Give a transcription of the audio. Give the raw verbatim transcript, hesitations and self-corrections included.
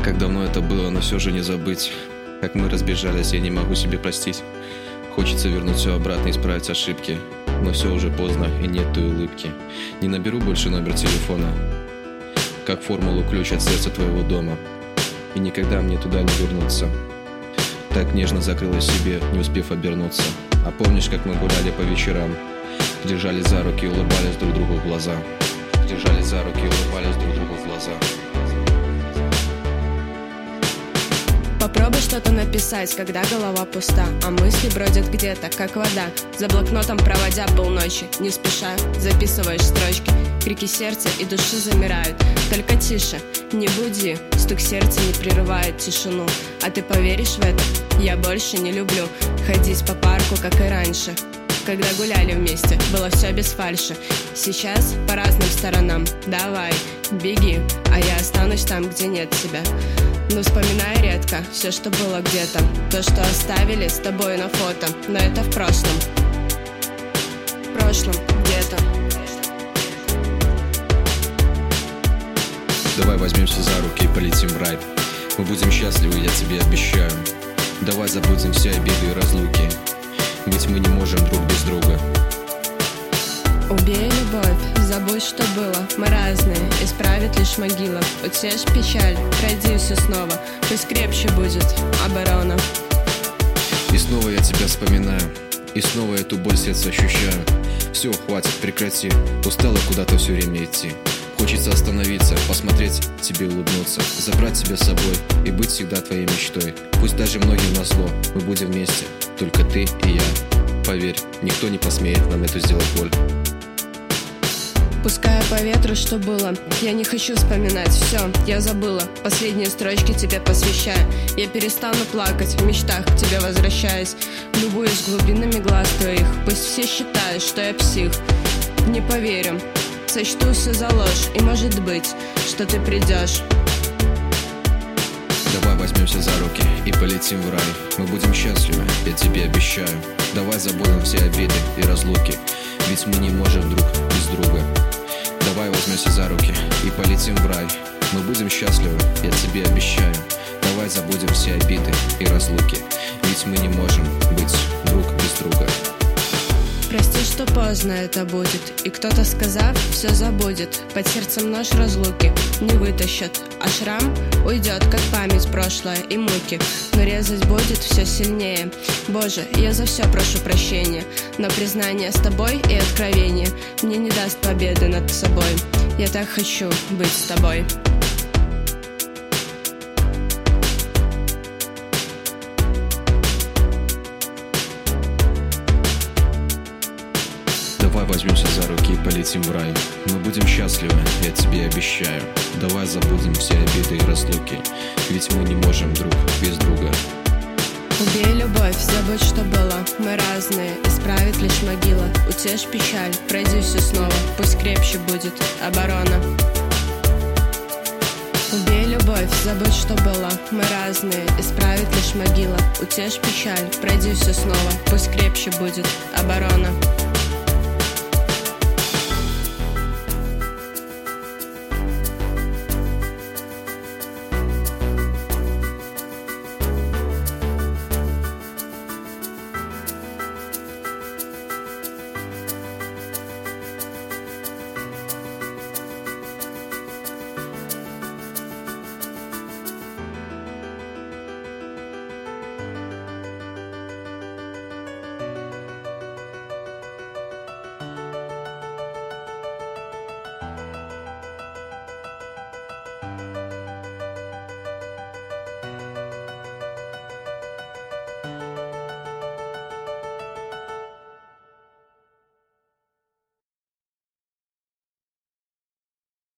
Как давно это было, но все же не забыть. Как мы разбежались, я не могу себе простить. Хочется вернуть все обратно и исправить ошибки, но все уже поздно и нет той улыбки. Не наберу больше номер телефона, как формулу ключ от сердца твоего дома. И никогда мне туда не вернуться. Так нежно закрылась себе, не успев обернуться. А помнишь, как мы гуляли по вечерам? Держались за руки и улыбались друг другу в глаза. Держались за руки и улыбались друг другу в глаза. Попробуй что-то написать, когда голова пуста, а мысли бродят где-то, как вода. За блокнотом проводя полночи, не спеша записываешь строчки. Крики сердца и души замирают. Только тише, не буди. Стук сердца не прерывает тишину. А ты поверишь в это? Я больше не люблю ходить по парку, как и раньше. Когда гуляли вместе, было все без фальши. Сейчас по разным сторонам. Давай, беги, а я останусь там, где нет тебя. Но вспоминаю редко все, что было где-то. То, что оставили с тобой на фото. Но это в прошлом. В прошлом где-то. Давай возьмемся за руки и полетим в рай. Мы будем счастливы, я тебе обещаю. Давай забудем все обиды и разлуки, ведь мы не можем друг без друга. Убей любовь, забудь, что было. Мы разные, исправит лишь могила. Утешь печаль, пройди все снова. Пусть крепче будет оборона. И снова я тебя вспоминаю, и снова эту боль сердца ощущаю. Все, хватит, прекрати. Устала куда-то все время идти. Хочется остановиться, посмотреть, тебе улыбнуться, забрать тебя с собой и быть всегда твоей мечтой. Пусть даже многим назло, мы будем вместе, только ты и я. Поверь, никто не посмеет нам эту сделать боль. Пускаю по ветру, что было. Я не хочу вспоминать, все, я забыла. Последние строчки тебе посвящаю. Я перестану плакать, в мечтах к тебе возвращаюсь. Любуюсь глубинами глаз твоих. Пусть все считают, что я псих. Не поверю, сочту все за ложь. И может быть, что ты придешь. Давай возьмемся за руки и полетим в рай. Мы будем счастливы, я тебе обещаю. Давай забудем все обиды и разлуки, ведь мы не можем друг без друга. Давай возьмемся за руки и полетим в рай. Мы будем счастливы, я тебе обещаю. Давай забудем все обиды и разлуки, ведь мы не можем быть друг без друга. Прости, что поздно это будет, и кто-то, сказав, все забудет. Под сердцем нож разлуки не вытащат, а шрам уйдет, как память прошлое и муки. Но резать будет все сильнее. Боже, я за все прошу прощения, но признание с тобой и откровение мне не даст победы над собой. Я так хочу быть с тобой. Давай возьмемся за руки и полетим в рай. Мы будем счастливы, я тебе обещаю. Давай забудем все обиды и разлуки, ведь мы не можем друг без друга. Убей любовь, забудь, что было. Мы разные, исправит лишь могила. Утешь печаль, пройди все снова. Пусть крепче будет оборона. Убей любовь, забудь, что было. Мы разные, исправит лишь могила. Утешь печаль, пройди все снова. Пусть крепче будет оборона.